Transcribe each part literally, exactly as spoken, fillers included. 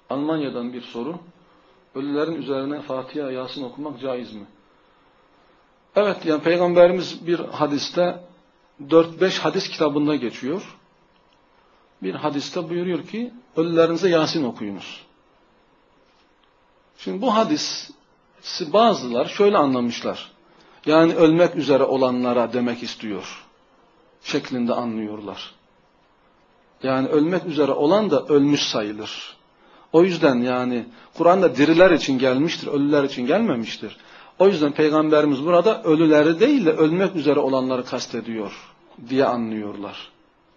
Almanya'dan bir soru. Ölülerin üzerine Fatiha, Yasin okumak caiz mi? Evet, yani Peygamberimiz bir hadiste dört beş hadis kitabında geçiyor. Bir hadiste buyuruyor ki ölülerinize Yasin okuyunuz. Şimdi bu hadisi bazılar şöyle anlamışlar. Yani ölmek üzere olanlara demek istiyor şeklinde anlıyorlar. Yani ölmek üzere olan da ölmüş sayılır. O yüzden yani Kur'an'da diriler için gelmiştir, ölüler için gelmemiştir. O yüzden Peygamberimiz burada ölüleri değil de ölmek üzere olanları kastediyor diye anlıyorlar.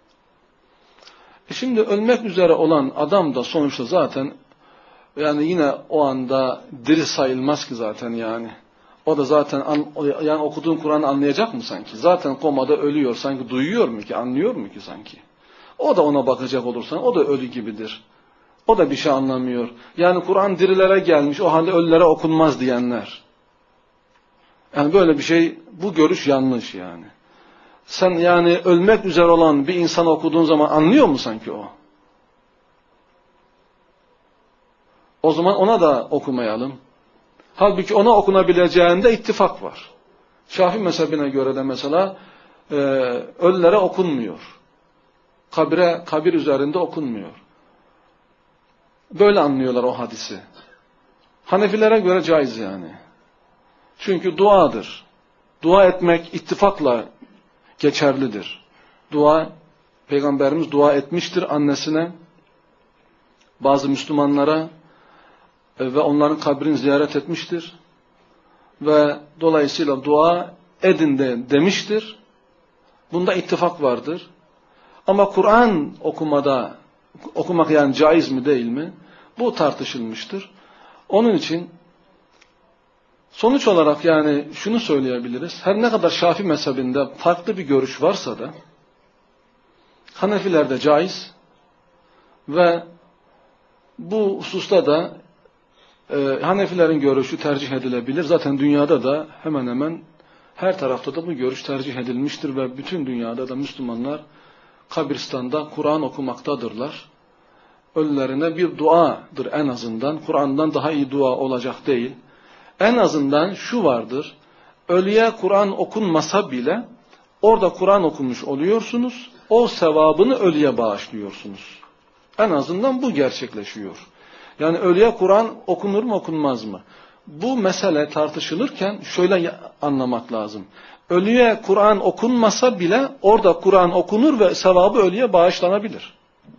E şimdi ölmek üzere olan adam da sonuçta zaten yani yine o anda diri sayılmaz ki zaten yani. O da zaten an, yani okuduğun Kur'an'ı anlayacak mı sanki? Zaten komada ölüyor sanki, duyuyor mu ki, anlıyor mu ki sanki? O da ona bakacak olursan o da ölü gibidir. O da bir şey anlamıyor. Yani Kur'an dirilere gelmiş, o halde ölülere okunmaz diyenler. Yani böyle bir şey, bu görüş yanlış yani. Sen yani ölmek üzere olan bir insan okuduğun zaman anlıyor mu sanki o? O zaman ona da okumayalım. Halbuki ona okunabileceğinde ittifak var. Şafii mezhebine göre de mesela e, ölülere okunmuyor. Kabire, kabir üzerinde okunmuyor. Böyle anlıyorlar o hadisi. Hanefilere göre caiz yani. Çünkü duadır. Dua etmek ittifakla geçerlidir. Dua, Peygamberimiz dua etmiştir annesine, bazı Müslümanlara ve onların kabrini ziyaret etmiştir. Ve dolayısıyla dua edin de demiştir. Bunda ittifak vardır. Ama Kur'an okumada, okumak yani caiz mi değil mi? Bu tartışılmıştır. Onun için sonuç olarak yani şunu söyleyebiliriz. Her ne kadar Şafii mezhebinde farklı bir görüş varsa da Hanefilerde caiz ve bu hususta da e, Hanefilerin görüşü tercih edilebilir. Zaten dünyada da hemen hemen her tarafta da bu görüş tercih edilmiştir ve bütün dünyada da Müslümanlar kabristanda Kur'an okumaktadırlar. Ölülerine bir duadır en azından. Kur'an'dan daha iyi dua olacak değil. En azından şu vardır. Ölüye Kur'an okunmasa bile orada Kur'an okumuş oluyorsunuz. O sevabını ölüye bağışlıyorsunuz. En azından bu gerçekleşiyor. Yani ölüye Kur'an okunur mu okunmaz mı? Bu mesele tartışılırken şöyle anlamak lazım. Ölüye Kur'an okunmasa bile orada Kur'an okunur ve sevabı ölüye bağışlanabilir.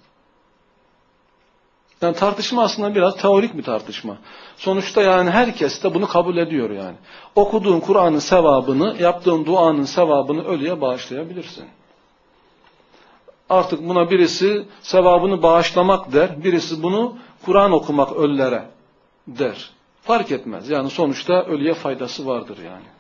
Yani tartışma aslında biraz teorik bir tartışma. Sonuçta yani herkes de bunu kabul ediyor yani. Okuduğun Kur'an'ın sevabını, yaptığın duanın sevabını ölüye bağışlayabilirsin. Artık buna birisi sevabını bağışlamak der, birisi bunu Kur'an okumak ölülere der. Fark etmez. Yani sonuçta ölüye faydası vardır yani.